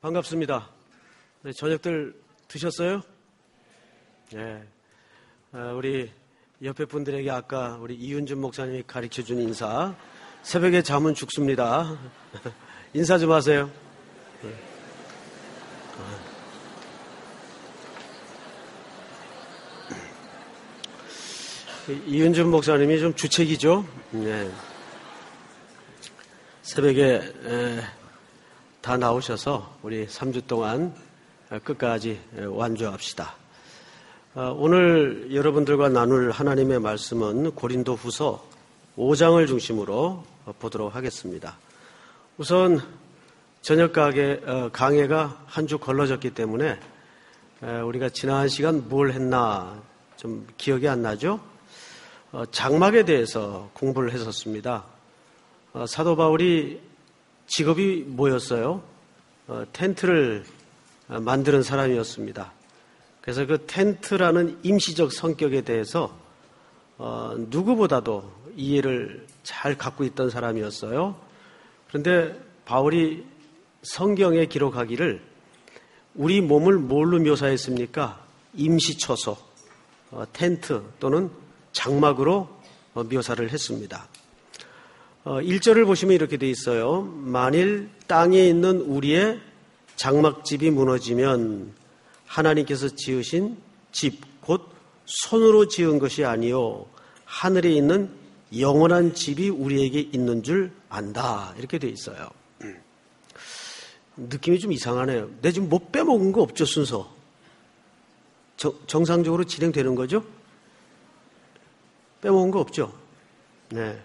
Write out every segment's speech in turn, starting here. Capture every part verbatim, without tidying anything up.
반갑습니다. 네, 저녁들 드셨어요? 네. 아, 우리 옆에 분들에게 아까 우리 이윤준 목사님이 가르쳐준 인사. 새벽에 잠은 죽습니다. 인사 좀 하세요. 네. 아. 이윤준 목사님이 좀 주책이죠. 네. 새벽에 에, 다 나오셔서 우리 삼 주 동안 끝까지 완주합시다. 오늘 여러분들과 나눌 하나님의 말씀은 고린도 후서 오 장을 중심으로 보도록 하겠습니다. 우선 저녁 강해가 한 주 걸러졌기 때문에 우리가 지난 시간 뭘 했나 좀 기억이 안 나죠? 장막에 대해서 공부를 했었습니다. 사도 바울이 직업이 뭐였어요? 어, 텐트를 만드는 사람이었습니다. 그래서 그 텐트라는 임시적 성격에 대해서 어, 누구보다도 이해를 잘 갖고 있던 사람이었어요. 그런데 바울이 성경에 기록하기를 우리 몸을 뭘로 묘사했습니까? 임시처소, 어, 텐트 또는 장막으로 어, 묘사를 했습니다. 어, 일 절을 보시면 이렇게 돼 있어요. 만일 땅에 있는 우리의 장막집이 무너지면 하나님께서 지으신 집, 곧 손으로 지은 것이 아니요 하늘에 있는 영원한 집이 우리에게 있는 줄 안다. 이렇게 돼 있어요. 음. 느낌이 좀 이상하네요. 내 지금 뭐 빼먹은 거 없죠, 순서? 정, 정상적으로 진행되는 거죠? 빼먹은 거 없죠? 네.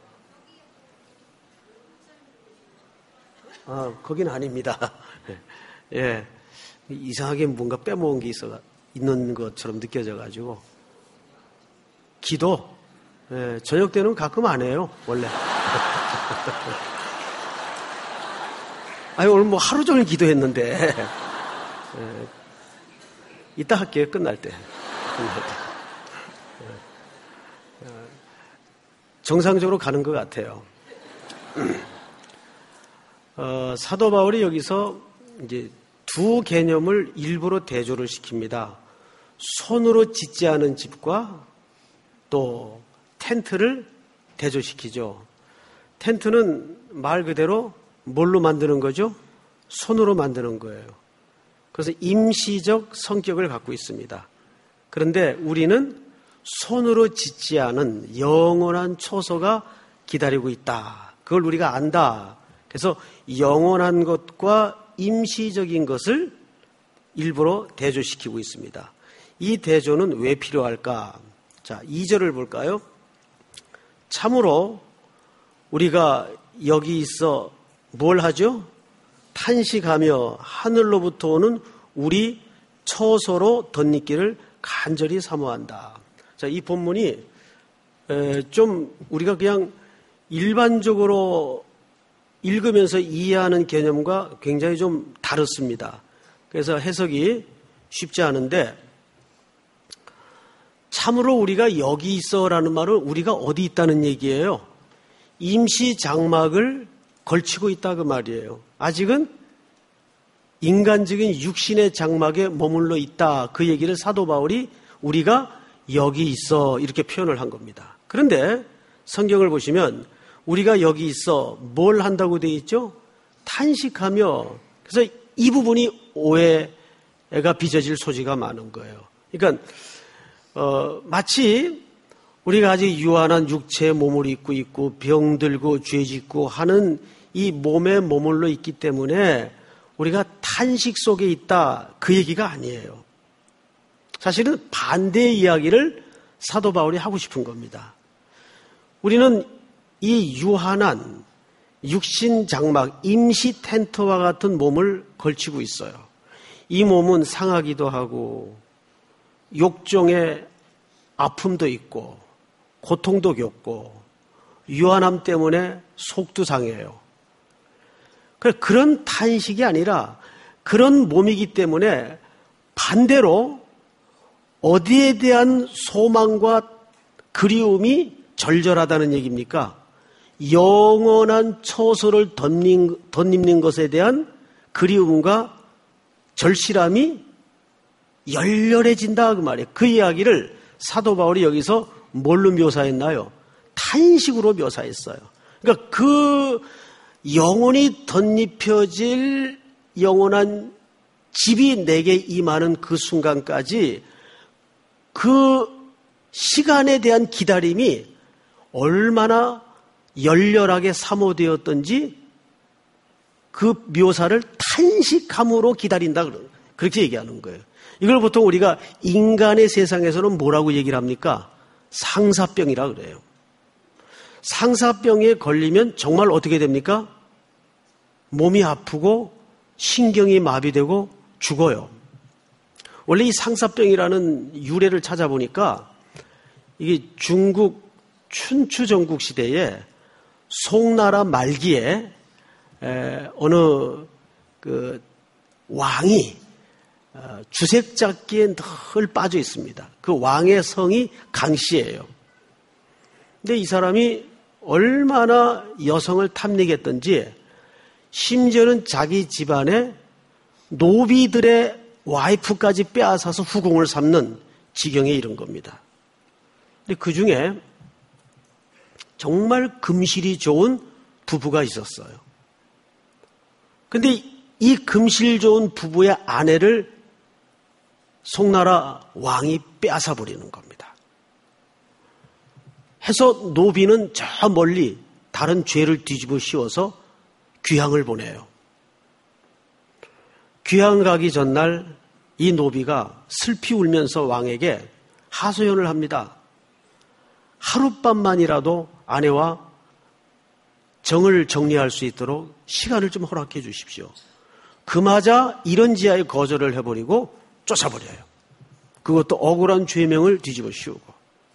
아, 거긴 아닙니다. 예. 이상하게 뭔가 빼먹은 게 있어, 있는 것처럼 느껴져가지고. 기도. 예, 저녁 때는 가끔 안 해요, 원래. 아니, 오늘 뭐 하루 종일 기도했는데. 예, 이따 할게요, 끝날 때. 끝날 때. 예, 정상적으로 가는 것 같아요. 어, 사도 바울이 여기서 이제 두 개념을 일부러 대조를 시킵니다. 손으로 짓지 않은 집과 또 텐트를 대조시키죠. 텐트는 말 그대로 뭘로 만드는 거죠? 손으로 만드는 거예요. 그래서 임시적 성격을 갖고 있습니다. 그런데 우리는 손으로 짓지 않은 영원한 초소가 기다리고 있다. 그걸 우리가 안다. 그래서 영원한 것과 임시적인 것을 일부러 대조시키고 있습니다. 이 대조는 왜 필요할까? 자, 이 절을 볼까요? 참으로 우리가 여기 있어 뭘 하죠? 탄식하며 하늘로부터 오는 우리 처소로 덧입기를 간절히 사모한다. 자, 이 본문이 좀 우리가 그냥 일반적으로 읽으면서 이해하는 개념과 굉장히 좀 다릅니다. 그래서 해석이 쉽지 않은데 참으로 우리가 여기 있어라는 말은 우리가 어디 있다는 얘기예요. 임시 장막을 걸치고 있다 그 말이에요. 아직은 인간적인 육신의 장막에 머물러 있다 그 얘기를 사도 바울이 우리가 여기 있어 이렇게 표현을 한 겁니다. 그런데 성경을 보시면 우리가 여기 있어 뭘 한다고 되어 있죠? 탄식하며. 그래서 이 부분이 오해가 빚어질 소지가 많은 거예요. 그러니까 어, 마치 우리가 아직 유한한 육체의 몸을 입고 있고 병들고 죄짓고 하는 이 몸에 머물러 있기 때문에 우리가 탄식 속에 있다 그 얘기가 아니에요. 사실은 반대의 이야기를 사도 바울이 하고 싶은 겁니다. 우리는 이 유한한 육신 장막, 임시 텐트와 같은 몸을 걸치고 있어요. 이 몸은 상하기도 하고 욕종의 아픔도 있고 고통도 겪고 유한함 때문에 속도 상해요. 그런 탄식이 아니라 그런 몸이기 때문에 반대로 어디에 대한 소망과 그리움이 절절하다는 얘기입니까? 영원한 처소를 덧입는 것에 대한 그리움과 절실함이 열렬해진다 그 말이에요. 그 이야기를 사도 바울이 여기서 뭘로 묘사했나요? 탄식으로 묘사했어요. 그러니까 그 영혼이 덧입혀질 영원한 집이 내게 임하는 그 순간까지 그 시간에 대한 기다림이 얼마나 열렬하게 사모되었던지 그 묘사를 탄식함으로 기다린다 그렇게 얘기하는 거예요. 이걸 보통 우리가 인간의 세상에서는 뭐라고 얘기를 합니까? 상사병이라 그래요. 상사병에 걸리면 정말 어떻게 됩니까? 몸이 아프고 신경이 마비되고 죽어요. 원래 이 상사병이라는 유래를 찾아보니까 이게 중국 춘추 전국 시대에 송나라 말기에 에, 어느 그 왕이 주색잡기에 늘 빠져 있습니다. 그 왕의 성이 강씨예요. 근데 이 사람이 얼마나 여성을 탐닉했던지 심지어는 자기 집안에 노비들의 와이프까지 빼앗아서 후궁을 삼는 지경에 이른 겁니다. 근데 그 중에 정말 금실이 좋은 부부가 있었어요. 근데 이 금실 좋은 부부의 아내를 송나라 왕이 빼앗아 버리는 겁니다. 해서 노비는 저 멀리 다른 죄를 뒤집어 씌워서 귀향을 보내요. 귀향 가기 전날 이 노비가 슬피 울면서 왕에게 하소연을 합니다. 하룻밤만이라도 아내와 정을 정리할 수 있도록 시간을 좀 허락해 주십시오. 그마저 이런 지하에 거절을 해버리고 쫓아버려요. 그것도 억울한 죄명을 뒤집어 씌우고.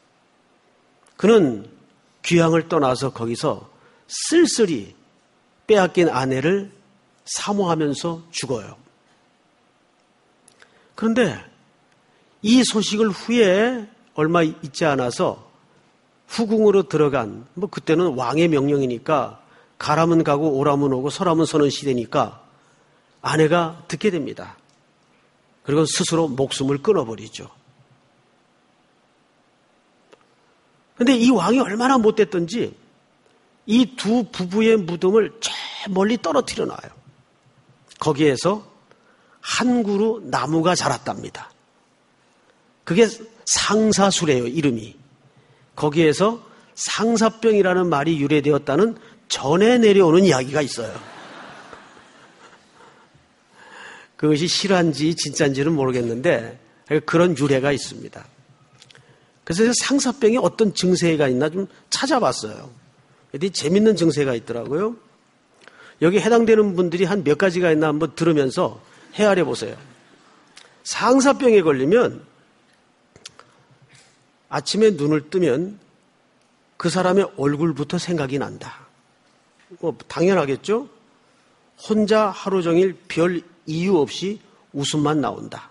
그는 귀향을 떠나서 거기서 쓸쓸히 빼앗긴 아내를 사모하면서 죽어요. 그런데 이 소식을 후에 얼마 있지 않아서 후궁으로 들어간, 뭐 그때는 왕의 명령이니까 가라면 가고 오라면 오고 서라면 서는 시대니까 아내가 듣게 됩니다. 그리고 스스로 목숨을 끊어버리죠. 그런데 이 왕이 얼마나 못됐던지 이 두 부부의 무덤을 저 멀리 떨어뜨려 놔요. 거기에서 한 그루 나무가 자랐답니다. 그게 상사수래요, 이름이. 거기에서 상사병이라는 말이 유래되었다는 전해 내려오는 이야기가 있어요. 그것이 실화인지 진짜인지는 모르겠는데 그런 유래가 있습니다. 그래서 상사병에 어떤 증세가 있나 좀 찾아봤어요. 되게 재밌는 증세가 있더라고요. 여기 해당되는 분들이 한 몇 가지가 있나 한번 들으면서 헤아려 보세요. 상사병에 걸리면 아침에 눈을 뜨면 그 사람의 얼굴부터 생각이 난다. 뭐 당연하겠죠? 혼자 하루 종일 별 이유 없이 웃음만 나온다.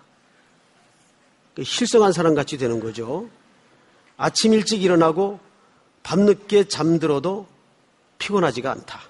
실성한 사람 같이 되는 거죠. 아침 일찍 일어나고 밤늦게 잠들어도 피곤하지가 않다.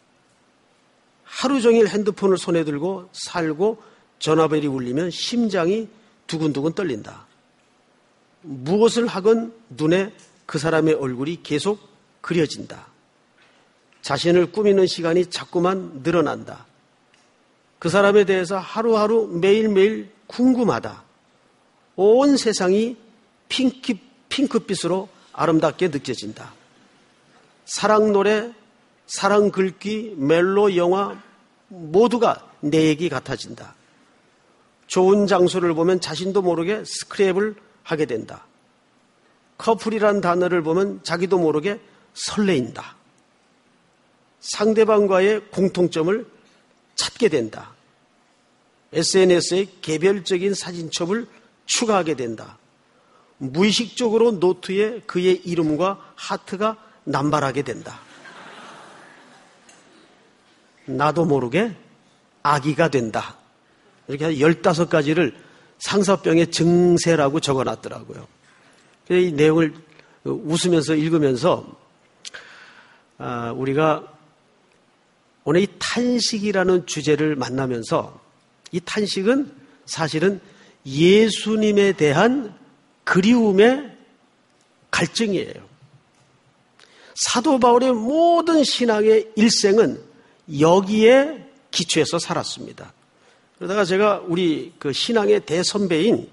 하루 종일 핸드폰을 손에 들고 살고 전화벨이 울리면 심장이 두근두근 떨린다. 무엇을 하건 눈에 그 사람의 얼굴이 계속 그려진다. 자신을 꾸미는 시간이 자꾸만 늘어난다. 그 사람에 대해서 하루하루 매일매일 궁금하다. 온 세상이 핑크, 핑크빛으로 아름답게 느껴진다. 사랑 노래, 사랑 글귀, 멜로, 영화 모두가 내 얘기 같아진다. 좋은 장소를 보면 자신도 모르게 스크랩을 하게 된다. 커플이란 단어를 보면 자기도 모르게 설레인다. 상대방과의 공통점을 찾게 된다. 에스엔에스에 개별적인 사진첩을 추가하게 된다. 무의식적으로 노트에 그의 이름과 하트가 남발하게 된다. 나도 모르게 아기가 된다. 이렇게 열다섯 가지를 상사병의 증세라고 적어놨더라고요. 이 내용을 웃으면서 읽으면서 우리가 오늘 이 탄식이라는 주제를 만나면서 이 탄식은 사실은 예수님에 대한 그리움의 갈증이에요. 사도 바울의 모든 신앙의 일생은 여기에 기초해서 살았습니다. 그러다가 제가 우리 그 신앙의 대선배인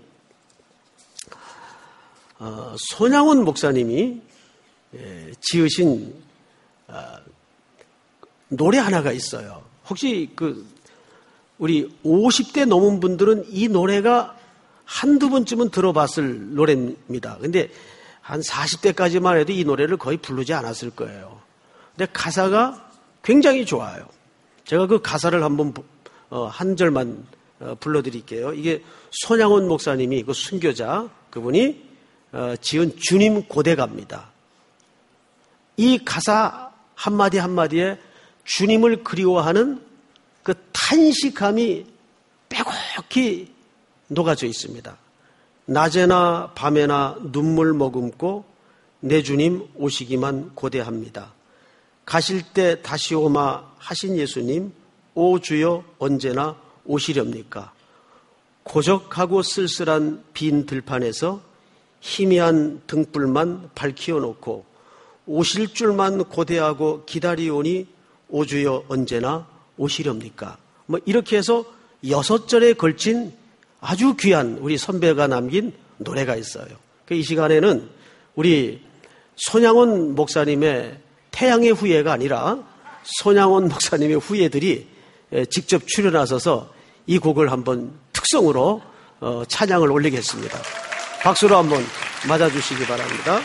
어, 손양원 목사님이 예, 지으신 어, 노래 하나가 있어요. 혹시 그 우리 오십 대 넘은 분들은 이 노래가 한두 번쯤은 들어봤을 노래입니다. 근데 한 사십 대까지만 해도 이 노래를 거의 부르지 않았을 거예요. 근데 가사가 굉장히 좋아요. 제가 그 가사를 한번 어, 한 절만 어, 불러드릴게요. 이게 손양원 목사님이 그 순교자 그분이 어, 지은 주님 고대가입니다. 이 가사 한마디 한마디에 주님을 그리워하는 그 탄식함이 빼곡히 녹아져 있습니다. 낮에나 밤에나 눈물 머금고 내 주님 오시기만 고대합니다. 가실 때 다시 오마 하신 예수님 오 주여 언제나 오시렵니까? 고적하고 쓸쓸한 빈 들판에서 희미한 등불만 밝히어 놓고 오실 줄만 고대하고 기다리오니 오 주여 언제나 오시렵니까? 뭐 이렇게 해서 여섯 절에 걸친 아주 귀한 우리 선배가 남긴 노래가 있어요. 이 시간에는 우리 손양원 목사님의 태양의 후예가 아니라 손양원 목사님의 후예들이 직접 출연하셔서 이 곡을 한번 특성으로 찬양을 올리겠습니다. 박수로 한번 맞아주시기 바랍니다.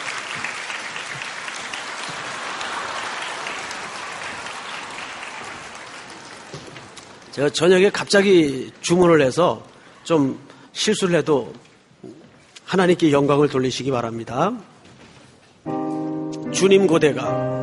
제가 저녁에 갑자기 주문을 해서 좀 실수를 해도 하나님께 영광을 돌리시기 바랍니다. 주님 고대가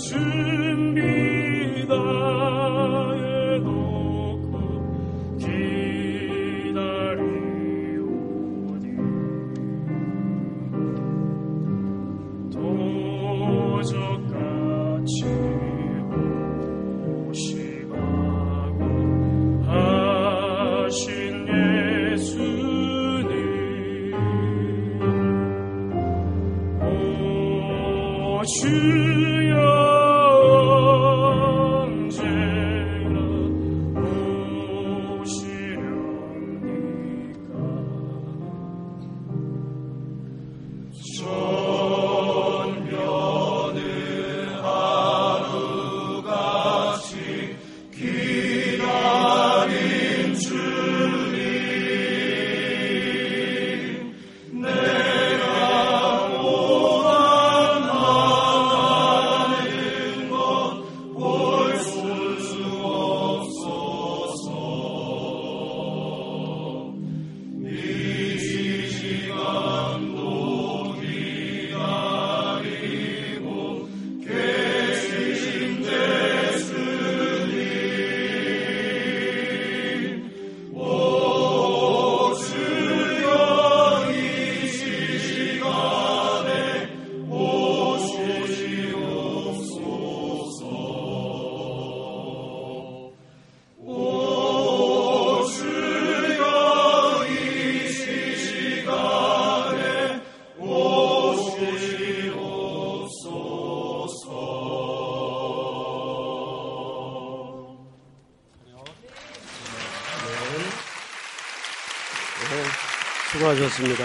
준비 다 해놓고 기다리오니 도적같이 오시가고 하신 예수님 오 주여 언제나 오시렵니까 전면의 하루같이 기다린 주님 내가 고난하는 것 볼 수 없소서. 이 시간도 기다리고 계신 예수님 오 주여 이 시간에 오시옵소서. 오 주여 이 시간에 오시옵소서. 네, 수고하셨습니다. 어,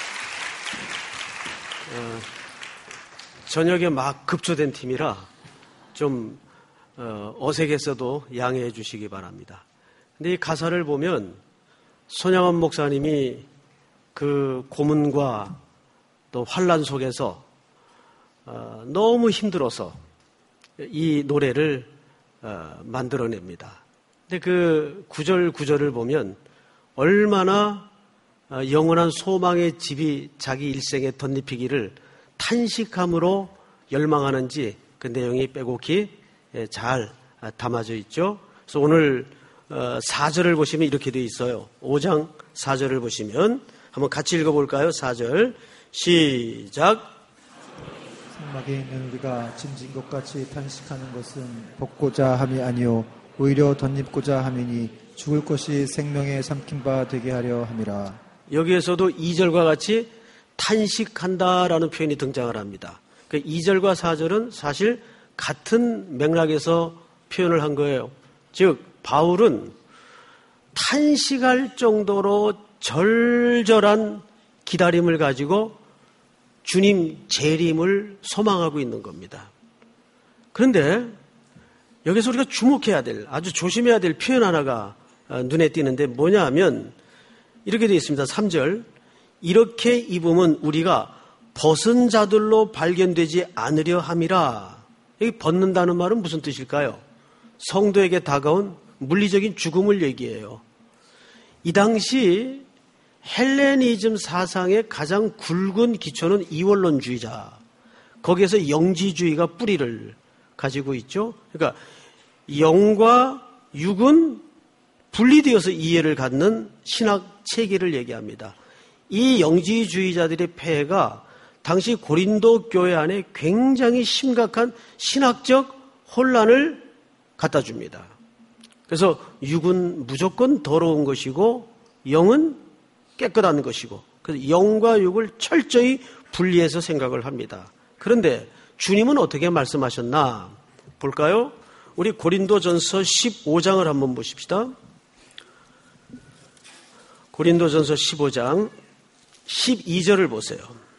저녁에 막 급조된 팀이라 좀 어, 어색했어도 양해해 주시기 바랍니다. 근데 이 가사를 보면 손양원 목사님이 그 고문과 또 환난 속에서 어, 너무 힘들어서 이 노래를 어, 만들어냅니다. 근데 그 구절 구절을 보면 얼마나 어, 영원한 소망의 집이 자기 일생에 덧입히기를 탄식함으로 열망하는지 그 내용이 빼곡히 예, 잘 아, 담아져 있죠. 그래서 오늘 어, 사 절을 보시면 이렇게 되어 있어요. 오 장 사 절을 보시면 한번 같이 읽어볼까요? 사 절 시작. 사막에 있는 우리가 짐진 것 같이 탄식하는 것은 벗고자 함이 아니요 오히려 덧입고자 함이니 죽을 것이 생명의 삼킨 바 되게 하려 함이라. 여기에서도 이 절과 같이 탄식한다라는 표현이 등장을 합니다. 그 이 절과 사 절은 사실 같은 맥락에서 표현을 한 거예요. 즉 바울은 탄식할 정도로 절절한 기다림을 가지고 주님 재림을 소망하고 있는 겁니다. 그런데 여기서 우리가 주목해야 될, 아주 조심해야 될 표현 하나가 눈에 띄는데 뭐냐 하면 이렇게 되어 있습니다. 삼 절. 이렇게 입으면 우리가 벗은 자들로 발견되지 않으려 함이라. 여기 벗는다는 말은 무슨 뜻일까요? 성도에게 다가온 물리적인 죽음을 얘기해요. 이 당시 헬레니즘 사상의 가장 굵은 기초는 이원론주의자. 거기에서 영지주의가 뿌리를 가지고 있죠. 그러니까 영과 육은 분리되어서 이해를 갖는 신학 체계를 얘기합니다. 이 영지주의자들의 폐해가 당시 고린도 교회 안에 굉장히 심각한 신학적 혼란을 갖다 줍니다. 그래서 육은 무조건 더러운 것이고 영은 깨끗한 것이고 그래서 영과 육을 철저히 분리해서 생각을 합니다. 그런데 주님은 어떻게 말씀하셨나 볼까요? 우리 고린도전서 십오 장을 한번 보십시다. 고린도전서 십오 장 십이 절을 보세요.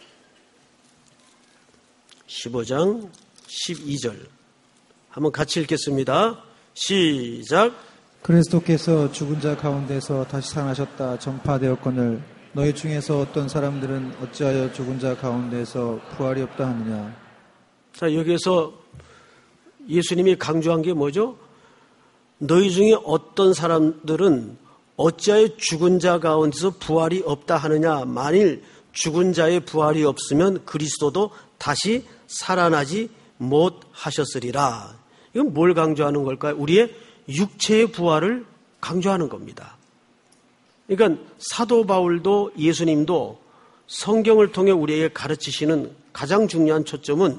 십오 장 십이 절 한번 같이 읽겠습니다. 시작. 그리스도께서 죽은 자 가운데서 다시 살아나셨다 전파되었거늘 너희 중에서 어떤 사람들은 어찌하여 죽은 자 가운데서 부활이 없다 하느냐. 자, 여기에서 예수님이 강조한 게 뭐죠? 너희 중에 어떤 사람들은 어찌하여 죽은 자 가운데서 부활이 없다 하느냐. 만일 죽은 자의 부활이 없으면 그리스도도 다시 살아나지 못 하셨으리라. 이건 뭘 강조하는 걸까요? 우리의 육체의 부활을 강조하는 겁니다. 그러니까 사도 바울도 예수님도 성경을 통해 우리에게 가르치시는 가장 중요한 초점은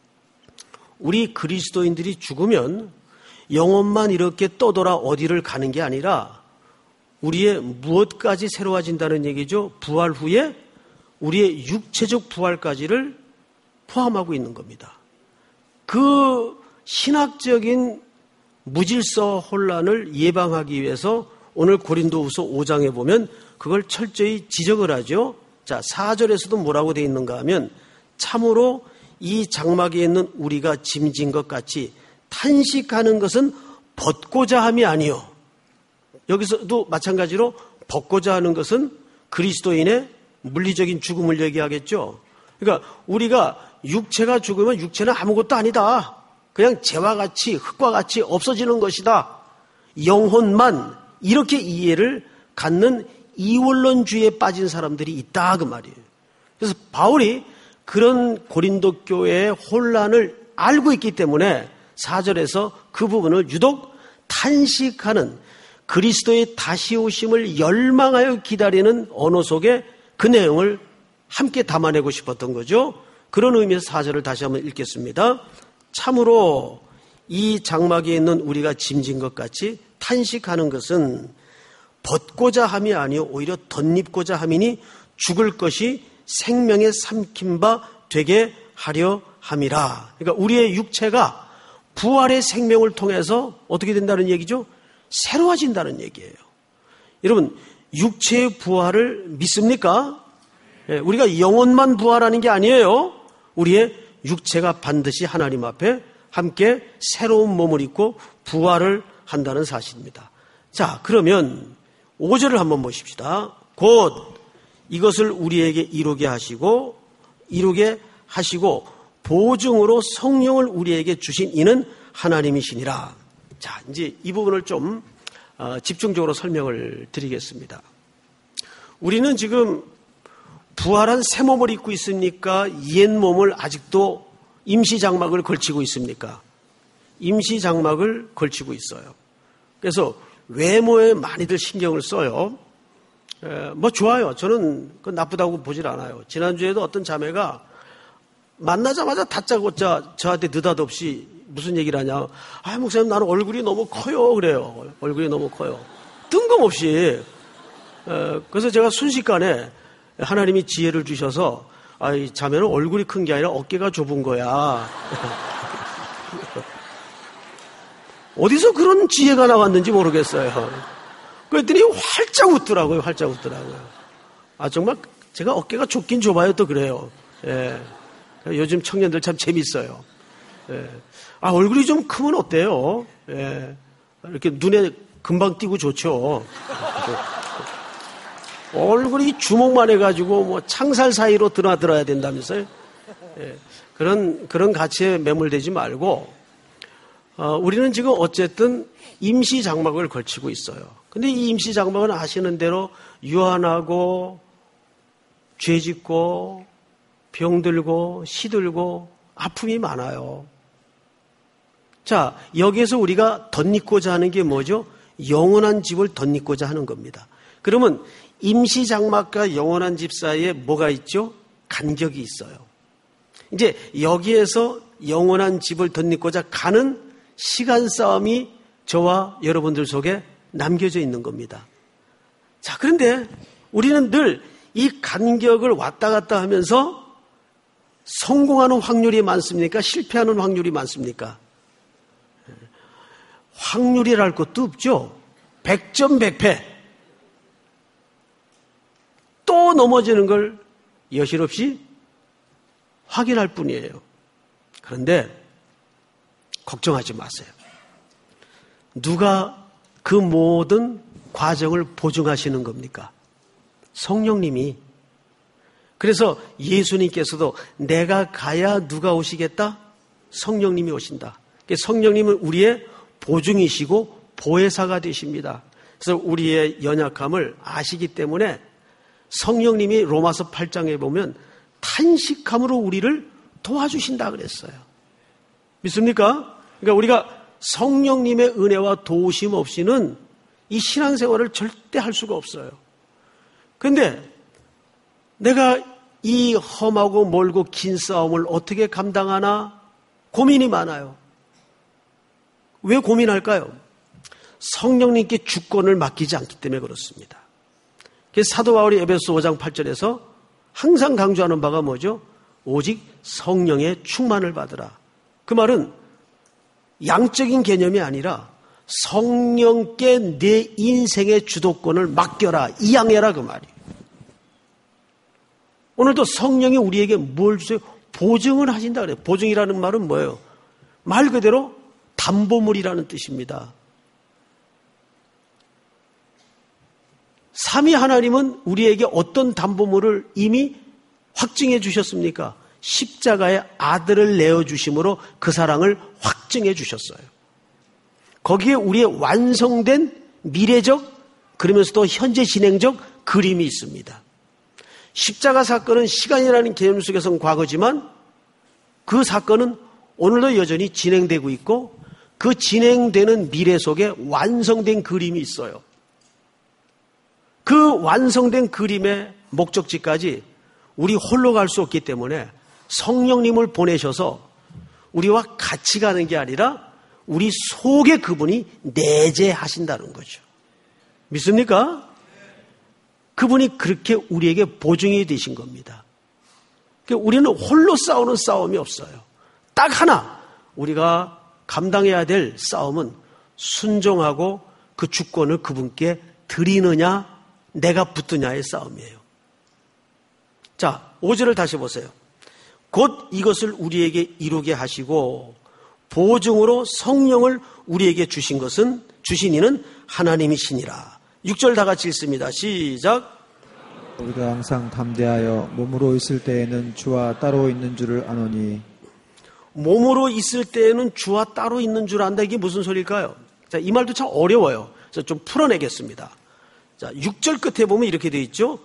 우리 그리스도인들이 죽으면 영혼만 이렇게 떠돌아 어디를 가는 게 아니라 우리의 무엇까지 새로워진다는 얘기죠. 부활 후에 우리의 육체적 부활까지를 포함하고 있는 겁니다. 그 신학적인 무질서 혼란을 예방하기 위해서 오늘 고린도후서 오 장에 보면 그걸 철저히 지적을 하죠. 자, 사 절에서도 뭐라고 되어 있는가 하면 참으로 이 장막에 있는 우리가 짐진 것 같이 탄식하는 것은 벗고자 함이 아니요. 여기서도 마찬가지로 벗고자 하는 것은 그리스도인의 물리적인 죽음을 얘기하겠죠. 그러니까 우리가 육체가 죽으면 육체는 아무것도 아니다. 그냥 재와 같이 흙과 같이 없어지는 것이다. 영혼만 이렇게 이해를 갖는 이원론주의에 빠진 사람들이 있다 그 말이에요. 그래서 바울이 그런 고린도 교회의 혼란을 알고 있기 때문에 사 절에서 그 부분을 유독 탄식하는 그리스도의 다시 오심을 열망하여 기다리는 언어 속에 그 내용을 함께 담아내고 싶었던 거죠. 그런 의미에서 사 절을 다시 한번 읽겠습니다. 참으로 이 장막에 있는 우리가 짐진 것 같이 탄식하는 것은 벗고자 함이 아니요 오히려 덧입고자 함이니 죽을 것이 생명에 삼킨 바 되게 하려 함이라. 그러니까 우리의 육체가 부활의 생명을 통해서 어떻게 된다는 얘기죠? 새로워진다는 얘기예요. 여러분, 육체의 부활을 믿습니까? 우리가 영혼만 부활하는 게 아니에요. 우리의 육체가 반드시 하나님 앞에 함께 새로운 몸을 입고 부활을 한다는 사실입니다. 자, 그러면 오 절을 한번 보십시다. 곧 이것을 우리에게 이루게 하시고 이루게 하시고 보증으로 성령을 우리에게 주신 이는 하나님이시니라. 자, 이제 이 부분을 좀 집중적으로 설명을 드리겠습니다. 우리는 지금 부활한 새 몸을 입고 있습니까? 옛 몸을 아직도 임시 장막을 걸치고 있습니까? 임시 장막을 걸치고 있어요. 그래서 외모에 많이들 신경을 써요. 에, 뭐 좋아요. 저는 그 나쁘다고 보질 않아요. 지난주에도 어떤 자매가 만나자마자 다짜고짜 저한테 느닷없이 무슨 얘기를 하냐. 아, 목사님 나는 얼굴이 너무 커요. 그래요. 얼굴이 너무 커요. 뜬금없이. 에, 그래서 제가 순식간에 하나님이 지혜를 주셔서 아, 이 자매는 얼굴이 큰 게 아니라 어깨가 좁은 거야. 어디서 그런 지혜가 나왔는지 모르겠어요. 그랬더니 활짝 웃더라고요. 활짝 웃더라고요. 아, 정말 제가 어깨가 좁긴 좁아요. 또 그래요. 예. 요즘 청년들 참 재밌어요. 예. 아, 얼굴이 좀 크면 어때요? 예. 이렇게 눈에 금방 띄고 좋죠. 얼굴이 주먹만 해가지고 뭐 창살 사이로 드나들어야 된다면서요. 예. 그런, 그런 가치에 매몰되지 말고, 어, 우리는 지금 어쨌든 임시 장막을 걸치고 있어요. 근데 이 임시 장막은 아시는 대로 유한하고, 죄 짓고, 병들고, 시들고, 아픔이 많아요. 자, 여기에서 우리가 덧입고자 하는 게 뭐죠? 영원한 집을 덧입고자 하는 겁니다. 그러면 임시 장막과 영원한 집 사이에 뭐가 있죠? 간격이 있어요. 이제 여기에서 영원한 집을 덧입고자 가는 시간 싸움이 저와 여러분들 속에 남겨져 있는 겁니다. 자, 그런데 우리는 늘 이 간격을 왔다 갔다 하면서 성공하는 확률이 많습니까? 실패하는 확률이 많습니까? 확률이랄 것도 없죠. 백 점 백 패. 또 넘어지는 걸 여실없이 확인할 뿐이에요. 그런데 걱정하지 마세요. 누가 그 모든 과정을 보증하시는 겁니까? 성령님이. 그래서 예수님께서도 내가 가야 누가 오시겠다? 성령님이 오신다. 성령님은 우리의 보증이시고 보혜사가 되십니다. 그래서 우리의 연약함을 아시기 때문에 성령님이 로마서 팔 장에 보면 탄식함으로 우리를 도와주신다 그랬어요. 믿습니까? 그러니까 우리가 성령님의 은혜와 도우심 없이는 이 신앙생활을 절대 할 수가 없어요. 그런데 내가 이 험하고 멀고 긴 싸움을 어떻게 감당하나 고민이 많아요. 왜 고민할까요? 성령님께 주권을 맡기지 않기 때문에 그렇습니다. 그래서 사도 바울이 에베소 오 장 팔 절에서 항상 강조하는 바가 뭐죠? 오직 성령의 충만을 받으라. 그 말은 양적인 개념이 아니라 성령께 내 인생의 주도권을 맡겨라, 이양해라 그 말이에요. 오늘도 성령이 우리에게 뭘 주세요? 보증을 하신다 그래요. 보증이라는 말은 뭐예요? 말 그대로 담보물이라는 뜻입니다. 삼위 하나님은 우리에게 어떤 담보물을 이미 확증해 주셨습니까? 십자가의 아들을 내어주심으로 그 사랑을 확증해 주셨어요. 거기에 우리의 완성된 미래적 그러면서도 현재 진행적 그림이 있습니다. 십자가 사건은 시간이라는 개념 속에서는 과거지만 그 사건은 오늘도 여전히 진행되고 있고 그 진행되는 미래 속에 완성된 그림이 있어요. 그 완성된 그림의 목적지까지 우리 홀로 갈 수 없기 때문에 성령님을 보내셔서 우리와 같이 가는 게 아니라 우리 속에 그분이 내재하신다는 거죠. 믿습니까? 그분이 그렇게 우리에게 보증이 되신 겁니다. 그러니까 우리는 홀로 싸우는 싸움이 없어요. 딱 하나 우리가 감당해야 될 싸움은 순종하고 그 주권을 그분께 드리느냐 내가 붙드냐의 싸움이에요. 자, 오 절을 다시 보세요. 곧 이것을 우리에게 이루게 하시고 보증으로 성령을 우리에게 주신 것은 주신 이는 하나님이시니라. 육 절 다 같이 읽습니다. 시작. 우리가 항상 담대하여 몸으로 있을 때에는 주와 따로 있는 줄을 아노니. 몸으로 있을 때에는 주와 따로 있는 줄 안다. 이게 무슨 소리일까요? 자, 이 말도 참 어려워요. 그래서 좀 풀어내겠습니다. 자, 육 절 끝에 보면 이렇게 되어 있죠.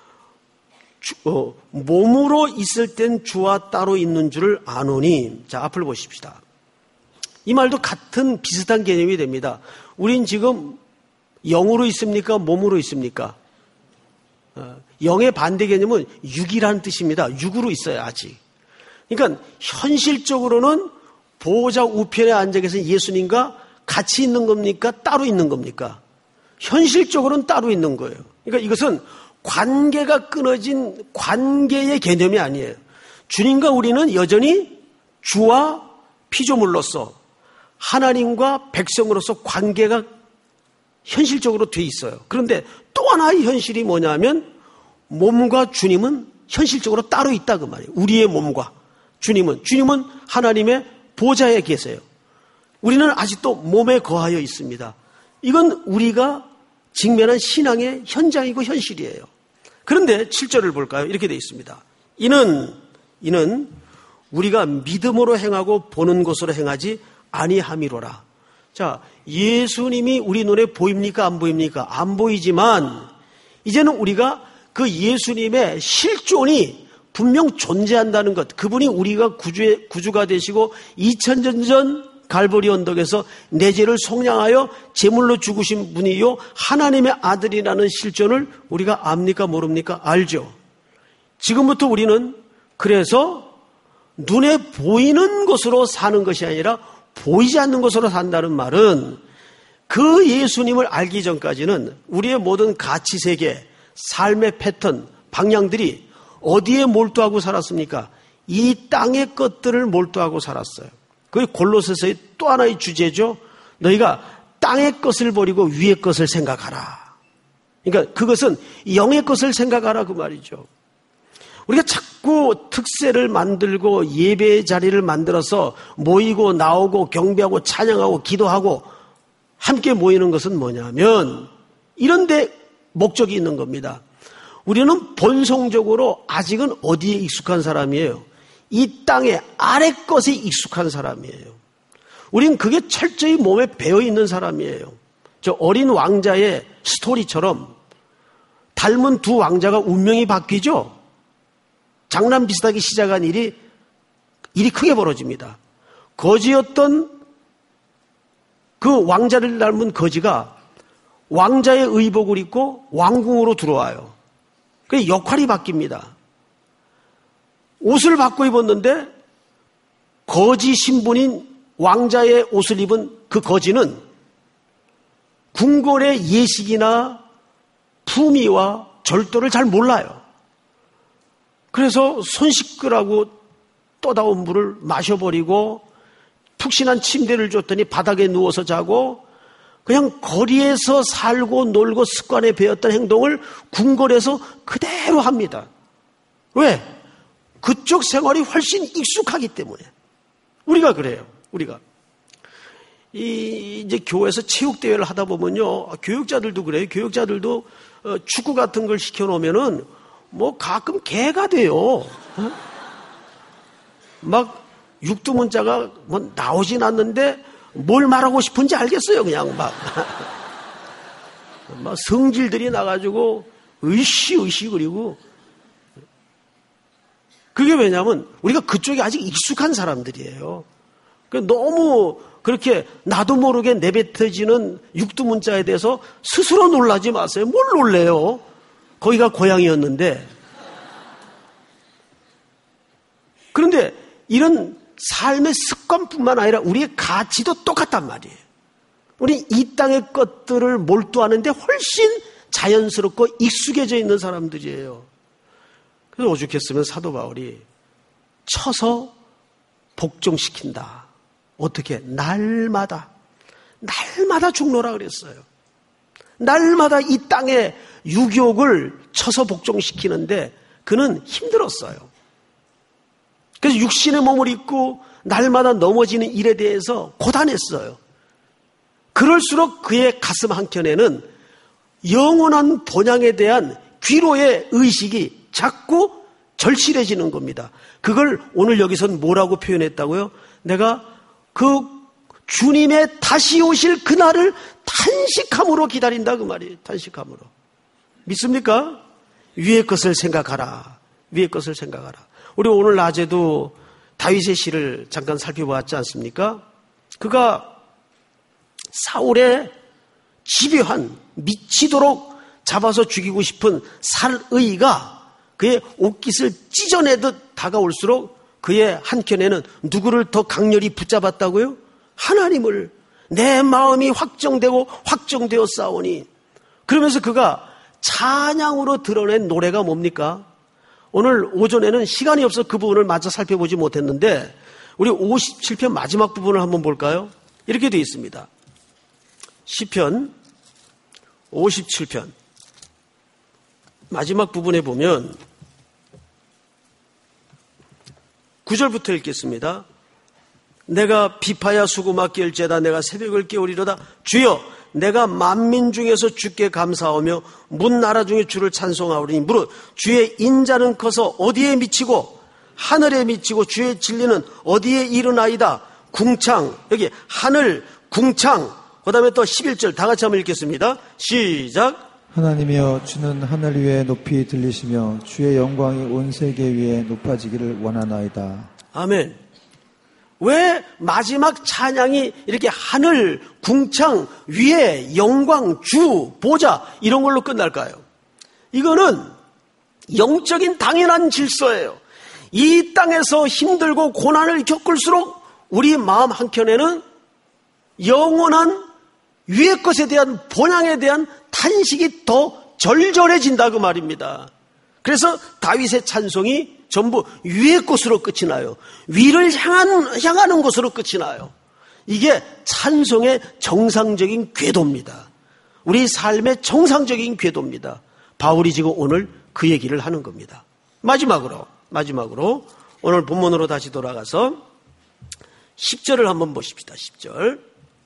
주, 어, 몸으로 있을 땐 주와 따로 있는 줄을 아노니. 자, 앞을 보십시다. 이 말도 같은 비슷한 개념이 됩니다. 우린 지금 영으로 있습니까? 몸으로 있습니까? 어, 영의 반대 개념은 육이라는 뜻입니다. 육으로 있어요, 아직. 그러니까 현실적으로는 보호자 우편에 앉아 계신 예수님과 같이 있는 겁니까? 따로 있는 겁니까? 현실적으로는 따로 있는 거예요. 그러니까 이것은 관계가 끊어진 관계의 개념이 아니에요. 주님과 우리는 여전히 주와 피조물로서 하나님과 백성으로서 관계가 현실적으로 돼 있어요. 그런데 또 하나의 현실이 뭐냐면 몸과 주님은 현실적으로 따로 있다 그 말이에요. 우리의 몸과 주님은 주님은 하나님의 보좌에 계세요. 우리는 아직도 몸에 거하여 있습니다. 이건 우리가 직면한 신앙의 현장이고 현실이에요. 그런데 칠 절을 볼까요? 이렇게 되어 있습니다. 이는 이는 우리가 믿음으로 행하고 보는 것으로 행하지 아니함이로라. 자, 예수님이 우리 눈에 보입니까? 안 보입니까? 안 보이지만 이제는 우리가 그 예수님의 실존이 분명 존재한다는 것, 그분이 우리가 구주의, 구주가 되시고 이천 년 전 갈보리 언덕에서 내 죄를 속량하여 제물로 죽으신 분이요 하나님의 아들이라는 실존을 우리가 압니까? 모릅니까? 알죠. 지금부터 우리는 그래서 눈에 보이는 것으로 사는 것이 아니라 보이지 않는 것으로 산다는 말은 그 예수님을 알기 전까지는 우리의 모든 가치세계, 삶의 패턴, 방향들이 어디에 몰두하고 살았습니까? 이 땅의 것들을 몰두하고 살았어요. 그게 골로새서의 또 하나의 주제죠. 너희가 땅의 것을 버리고 위의 것을 생각하라. 그러니까 그것은 영의 것을 생각하라 그 말이죠. 우리가 자꾸 특세를 만들고 예배의 자리를 만들어서 모이고 나오고 경배하고 찬양하고 기도하고 함께 모이는 것은 뭐냐면 이런 데 목적이 있는 겁니다. 우리는 본성적으로 아직은 어디에 익숙한 사람이에요? 이 땅의 아래 것에 익숙한 사람이에요. 우린 그게 철저히 몸에 배어있는 사람이에요. 저 어린 왕자의 스토리처럼 닮은 두 왕자가 운명이 바뀌죠. 장난 비슷하게 시작한 일이 일이 크게 벌어집니다. 거지였던 그 왕자를 닮은 거지가 왕자의 의복을 입고 왕궁으로 들어와요. 그 역할이 바뀝니다. 옷을 바꿔 입었는데 거지 신분인 왕자의 옷을 입은 그 거지는 궁궐의 예식이나 품위와 절도를 잘 몰라요. 그래서 손 씻으라고 떠다온 물을 마셔버리고 푹신한 침대를 줬더니 바닥에 누워서 자고 그냥 거리에서 살고 놀고 습관에 배웠던 행동을 궁궐에서 그대로 합니다. 왜? 그쪽 생활이 훨씬 익숙하기 때문에. 우리가 그래요. 우리가. 이, 이제 교회에서 체육대회를 하다 보면요. 교육자들도 그래요. 교육자들도 어, 축구 같은 걸 시켜놓으면은 뭐 가끔 개가 돼요. 어? 막 육두문자가 뭐 나오진 않는데 뭘 말하고 싶은지 알겠어요. 그냥 막. 막 성질들이 나가지고 으쌰으쌰 그리고 그게 왜냐하면 우리가 그쪽에 아직 익숙한 사람들이에요. 너무 그렇게 나도 모르게 내뱉어지는 육두문자에 대해서 스스로 놀라지 마세요. 뭘 놀래요? 거기가 고향이었는데. 그런데 이런 삶의 습관뿐만 아니라 우리의 가치도 똑같단 말이에요. 우리 이 땅의 것들을 몰두하는데 훨씬 자연스럽고 익숙해져 있는 사람들이에요. 그래서 오죽했으면 사도 바울이 쳐서 복종시킨다. 어떻게? 날마다 날마다 죽노라 그랬어요. 날마다 이 땅의 유욕을 쳐서 복종시키는데 그는 힘들었어요. 그래서 육신의 몸을 입고 날마다 넘어지는 일에 대해서 고단했어요. 그럴수록 그의 가슴 한켠에는 영원한 본향에 대한 귀로의 의식이 자꾸 절실해지는 겁니다. 그걸 오늘 여기서는 뭐라고 표현했다고요? 내가 그 주님의 다시 오실 그날을 탄식함으로 기다린다 그 말이에요. 탄식함으로. 믿습니까? 위의 것을 생각하라. 위의 것을 생각하라. 우리 오늘 낮에도 다윗의 시를 잠깐 살펴보았지 않습니까? 그가 사울의 집요한 미치도록 잡아서 죽이고 싶은 살의가 그의 옷깃을 찢어내듯 다가올수록 그의 한켠에는 누구를 더 강렬히 붙잡았다고요? 하나님을. 내 마음이 확정되고 확정되어 싸우니. 그러면서 그가 찬양으로 드러낸 노래가 뭡니까? 오늘 오전에는 시간이 없어서 그 부분을 마저 살펴보지 못했는데 우리 오십칠 편 마지막 부분을 한번 볼까요? 이렇게 되어 있습니다. 시편 오십칠 편 마지막 부분에 보면 구 절부터 읽겠습니다. 내가 비파야 수고막 깰죄다 내가 새벽을 깨우리로다. 주여 내가 만민 중에서 주께 감사하며 문 나라 중에 주를 찬송하오리니 무릇 주의 인자는 커서 어디에 미치고 하늘에 미치고 주의 진리는 어디에 이르나이다. 궁창 여기 하늘 궁창 그 다음에 또 십일 절 다 같이 한번 읽겠습니다. 시작. 하나님이여 주는 하늘 위에 높이 들리시며 주의 영광이 온 세계 위에 높아지기를 원하나이다. 아멘. 왜 마지막 찬양이 이렇게 하늘, 궁창, 위에 영광, 주, 보좌 이런 걸로 끝날까요? 이거는 영적인 당연한 질서예요. 이 땅에서 힘들고 고난을 겪을수록 우리 마음 한켠에는 영원한 위의 것에 대한 본향에 대한 탄식이 더 절절해진다 그 말입니다. 그래서 다윗의 찬송이 전부 위의 것으로 끝이 나요. 위를 향한, 향하는 것으로 끝이 나요. 이게 찬송의 정상적인 궤도입니다. 우리 삶의 정상적인 궤도입니다. 바울이 지금 오늘 그 얘기를 하는 겁니다. 마지막으로 마지막으로 오늘 본문으로 다시 돌아가서 십 절을 한번 보십시다. 십 절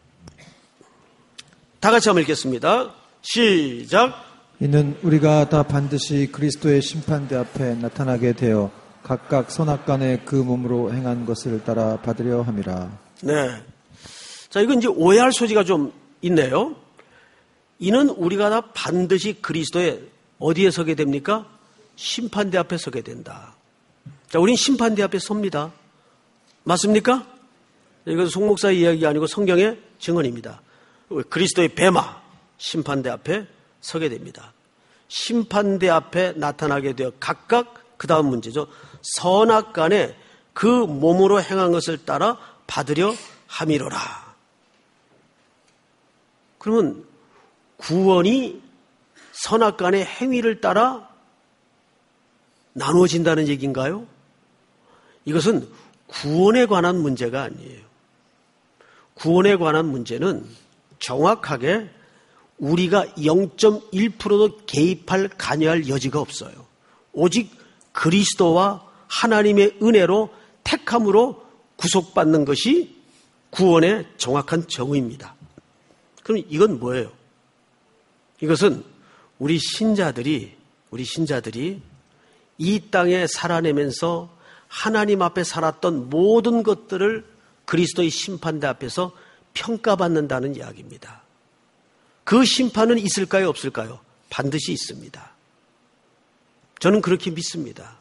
다 같이 한번 읽겠습니다. 시작. 이는 우리가 다 반드시 그리스도의 심판대 앞에 나타나게 되어 각각 선악간에 그 몸으로 행한 것을 따라 받으려 함이라. 네. 자, 이건 이제 오해할 소지가 좀 있네요. 이는 우리가 다 반드시 그리스도의 어디에 서게 됩니까? 심판대 앞에 서게 된다. 자, 우린 심판대 앞에 섭니다. 맞습니까? 이건 송 목사의 이야기가 아니고 성경의 증언입니다. 그리스도의 뱀아 심판대 앞에 서게 됩니다. 심판대 앞에 나타나게 되어 각각 그 다음 문제죠. 선악간에 그 몸으로 행한 것을 따라 받으려 함이로라. 그러면 구원이 선악간의 행위를 따라 나누어진다는 얘기인가요? 이것은 구원에 관한 문제가 아니에요. 구원에 관한 문제는 정확하게 우리가 영 점 일 퍼센트도 개입할 관여할 여지가 없어요. 오직 그리스도와 하나님의 은혜로 택함으로 구속받는 것이 구원의 정확한 정의입니다. 그럼 이건 뭐예요? 이것은 우리 신자들이 우리 신자들이 이 땅에 살아내면서 하나님 앞에 살았던 모든 것들을 그리스도의 심판대 앞에서 평가받는다는 이야기입니다. 그 심판은 있을까요, 없을까요? 반드시 있습니다. 저는 그렇게 믿습니다.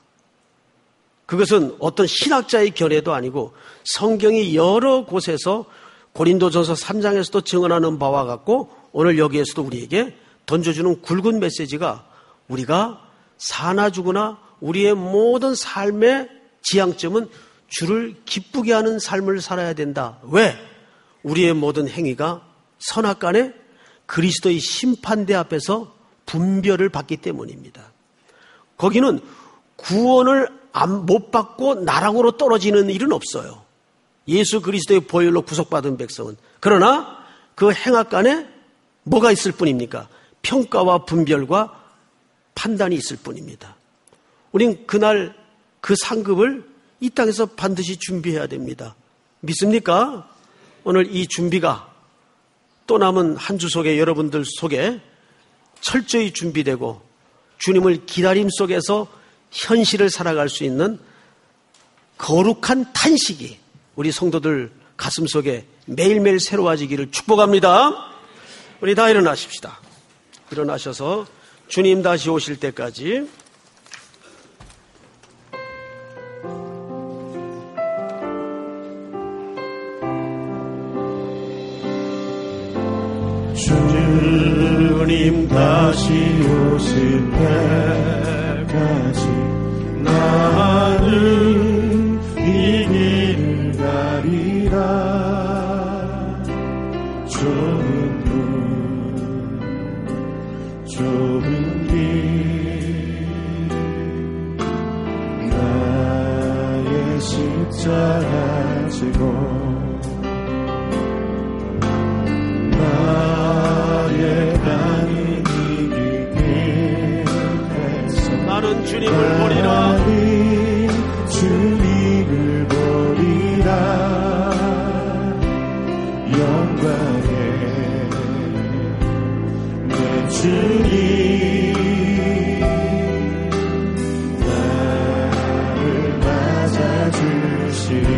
그것은 어떤 신학자의 견해도 아니고 성경이 여러 곳에서 고린도전서 삼 장에서도 증언하는 바와 같고 오늘 여기에서도 우리에게 던져주는 굵은 메시지가 우리가 사나 죽으나 우리의 모든 삶의 지향점은 주를 기쁘게 하는 삶을 살아야 된다. 왜? 우리의 모든 행위가 선악간에 그리스도의 심판대 앞에서 분별을 받기 때문입니다. 거기는 구원을 못 받고 나락으로 떨어지는 일은 없어요. 예수 그리스도의 보혈로 구속받은 백성은. 그러나 그 행악간에 뭐가 있을 뿐입니까? 평가와 분별과 판단이 있을 뿐입니다. 우린 그날 그 상급을 이 땅에서 반드시 준비해야 됩니다. 믿습니까? 오늘 이 준비가 또 남은 한 주 속에 여러분들 속에 철저히 준비되고 주님을 기다림 속에서 현실을 살아갈 수 있는 거룩한 탄식이 우리 성도들 가슴 속에 매일매일 새로워지기를 축복합니다. 우리 다 일어나십시다. 일어나셔서 주님 다시 오실 때까지 주님 다시 오실 때까지 나는 이 길을 가리라. 좁은 문 좁은 길 나의 십자가 지고 나는 주님을 보리라. 주님을 보리라. 영광에 내 주님 나를 맞아주시리.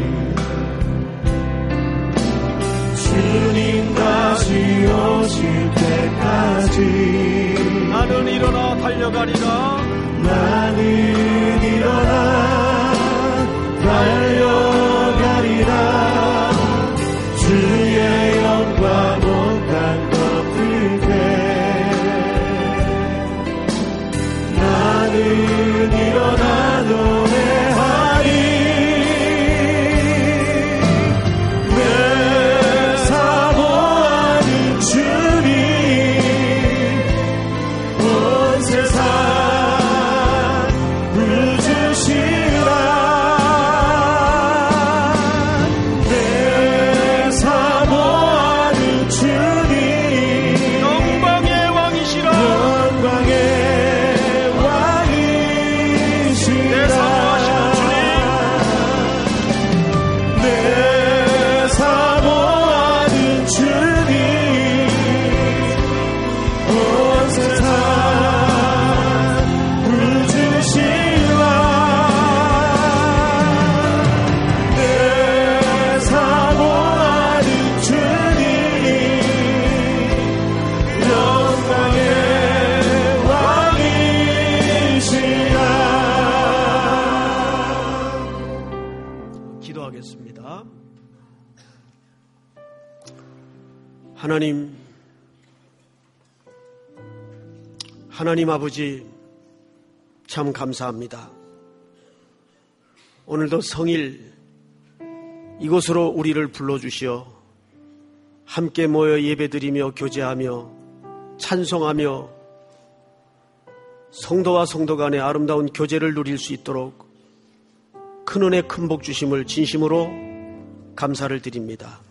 주님 다시 오실 때까지 나는 일어나 달려가리라. 나는 일어나 달려가리라. 주의 영광 온 땅 덮을 때 나는 일어나 노래하리. 내 사모하는 주님 온 세상 부르주시 하나님, 하나님 아버지 참 감사합니다. 오늘도 성일 이곳으로 우리를 불러주시어 함께 모여 예배드리며 교제하며 찬송하며 성도와 성도 간의 아름다운 교제를 누릴 수 있도록 큰 은혜 큰 복 주심을 진심으로 감사를 드립니다.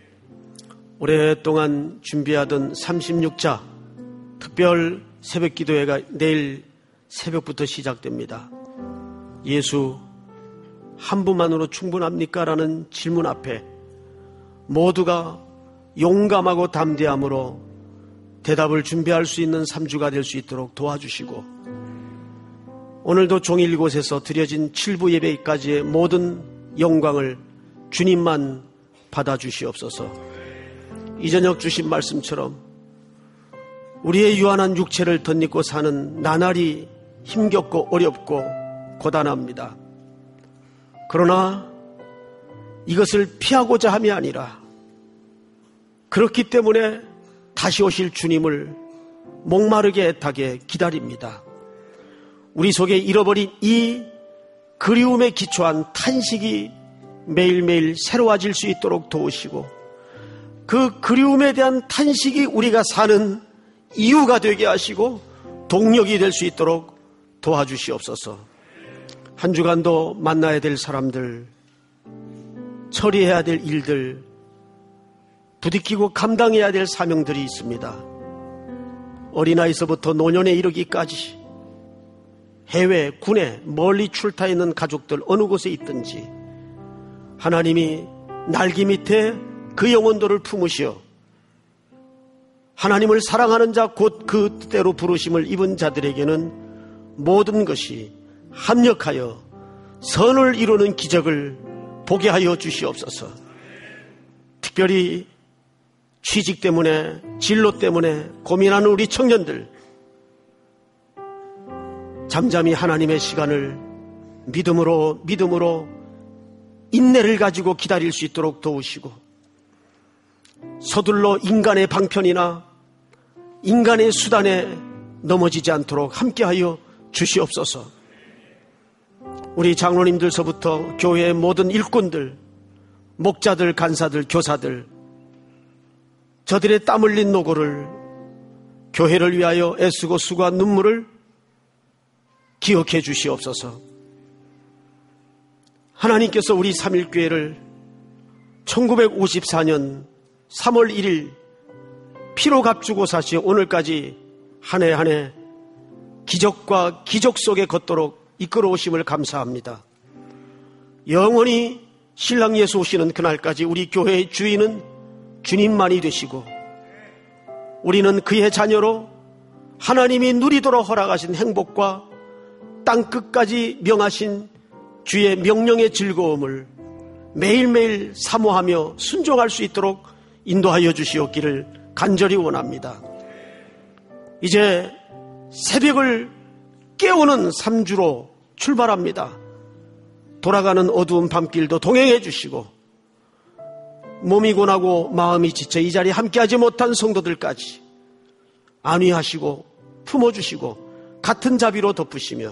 오랫동안 준비하던 삼십육 자 특별 새벽 기도회가 내일 새벽부터 시작됩니다. 예수 한 분만으로 충분합니까? 라는 질문 앞에 모두가 용감하고 담대함으로 대답을 준비할 수 있는 삼 주가 될 수 있도록 도와주시고, 오늘도 종일 이곳에서 드려진 칠부 예배까지의 모든 영광을 주님만 받아주시옵소서. 이 저녁 주신 말씀처럼 우리의 유한한 육체를 덧입고 사는 나날이 힘겹고 어렵고 고단합니다. 그러나 이것을 피하고자 함이 아니라 그렇기 때문에 다시 오실 주님을 목마르게 애타게 기다립니다. 우리 속에 잃어버린 이 그리움에 기초한 탄식이 매일매일 새로워질 수 있도록 도우시고, 그 그리움에 대한 탄식이 우리가 사는 이유가 되게 하시고 동력이 될 수 있도록 도와주시옵소서. 한 주간도 만나야 될 사람들, 처리해야 될 일들, 부딪히고 감당해야 될 사명들이 있습니다. 어린아이서부터 노년에 이르기까지 해외, 군에 멀리 출타해 있는 가족들 어느 곳에 있든지 하나님이 날개 밑에 그 영혼들을 품으시어 하나님을 사랑하는 자 곧 그 뜻대로 부르심을 입은 자들에게는 모든 것이 합력하여 선을 이루는 기적을 보게 하여 주시옵소서. 특별히 취직 때문에, 진로 때문에 고민하는 우리 청년들, 잠잠히 하나님의 시간을 믿음으로 믿음으로 인내를 가지고 기다릴 수 있도록 도우시고, 서둘러 인간의 방편이나 인간의 수단에 넘어지지 않도록 함께하여 주시옵소서. 우리 장로님들서부터 교회의 모든 일꾼들, 목자들, 간사들, 교사들, 저들의 땀 흘린 노고를, 교회를 위하여 애쓰고 수고한 눈물을 기억해 주시옵소서. 하나님께서 우리 삼일교회를 천구백오십사 년 삼월 일일 피로 값주고 사시어 오늘까지 한 해 한 해 기적과 기적 속에 걷도록 이끌어 오심을 감사합니다. 영원히 신랑 예수 오시는 그날까지 우리 교회의 주인은 주님만이 되시고, 우리는 그의 자녀로 하나님이 누리도록 허락하신 행복과 땅끝까지 명하신 주의 명령의 즐거움을 매일매일 사모하며 순종할 수 있도록 인도하여 주시옵기를 간절히 원합니다. 이제 새벽을 깨우는 삼 주로 출발합니다. 돌아가는 어두운 밤길도 동행해 주시고, 몸이 고나고 마음이 지쳐 이 자리에 함께하지 못한 성도들까지 안위하시고 품어주시고 같은 자비로 덮으시며,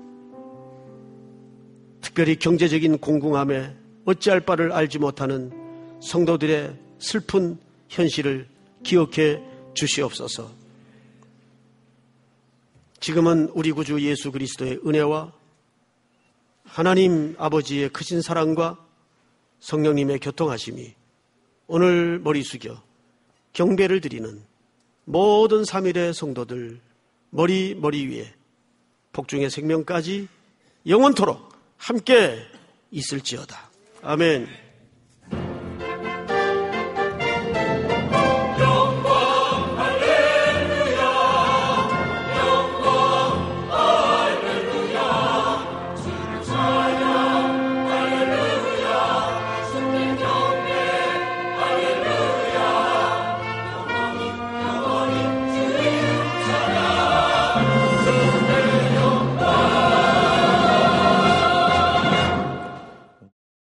특별히 경제적인 공공함에 어찌할 바를 알지 못하는 성도들의 슬픈 현실을 기억해 주시옵소서. 지금은 우리 구주 예수 그리스도의 은혜와 하나님 아버지의 크신 사랑과 성령님의 교통하심이 오늘 머리 숙여 경배를 드리는 모든 삼일의 성도들 머리 머리 위에 복중의 생명까지 영원토록 함께 있을지어다. 아멘.